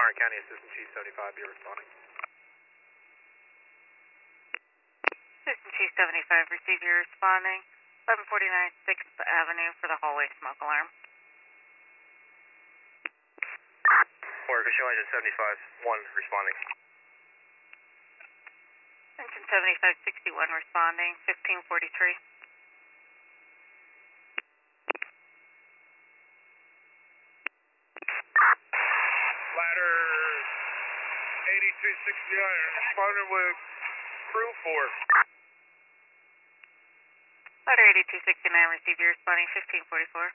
Warren County Assistant Chief 75, you're responding. Assistant Chief 75, receive your responding. 1149 6th Avenue for the hallway smoke alarm. Warren County Engine 75, 1 responding. Engine 7561 responding, 1543. Ladder 8269, responding with crew 4. Ladder 8269, receive your responding, 1544.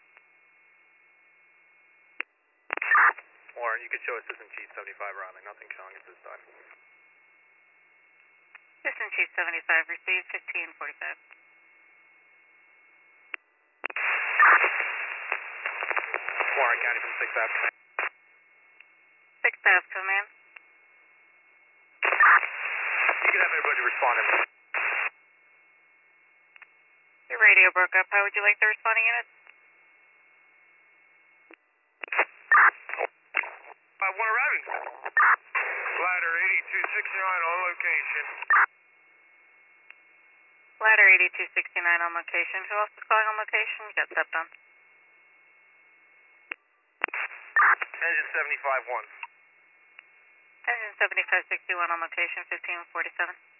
Warren, you can show Assistant Chief 75 routing, nothing showing at this time. Assistant Chief 75, receive 1545. Warren County from 6th Ave. 6th Ave command. You can have everybody responding. Your radio broke up. How would you like the responding units? One arriving. Ladder 8269 on location. Ladder 8269 on location. Who else is calling on location? You got stepped on. Engine 75-1. Engine 7561 on location, 1547.